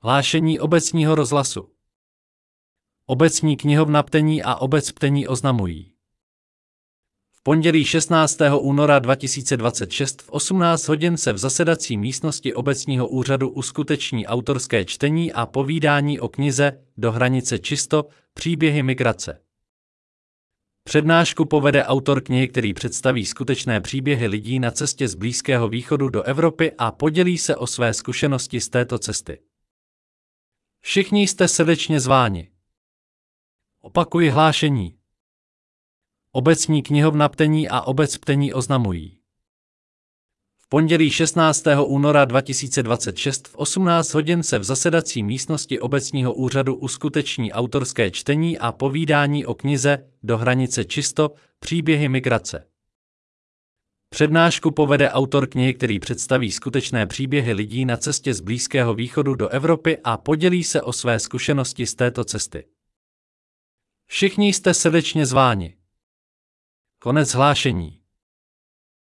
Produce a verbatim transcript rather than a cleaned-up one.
Hlášení obecního rozhlasu. Obecní knihovna Ptení a obec Ptení oznamují. V pondělí šestnáctého února dva tisíce dvacet šest v osmnáct hodin se v zasedací místnosti obecního úřadu uskuteční autorské čtení a povídání o knize Do hranice čisto, příběhy migrace. Přednášku povede autor knihy, který představí skutečné příběhy lidí na cestě z Blízkého východu do Evropy a podělí se o své zkušenosti z této cesty. Všichni jste srdečně zváni. Opakuji hlášení. Obecní knihovna Ptení a obec Ptení oznamují. V pondělí šestnáctého února dva tisíce dvacet šest v osmnáct hodin se v zasedací místnosti obecního úřadu uskuteční autorské čtení a povídání o knize Do hranice čisto, příběhy migrace. Přednášku povede autor knihy, který představí skutečné příběhy lidí na cestě z Blízkého východu do Evropy a podělí se o své zkušenosti z této cesty. Všichni jste srdečně zváni. Konec hlášení.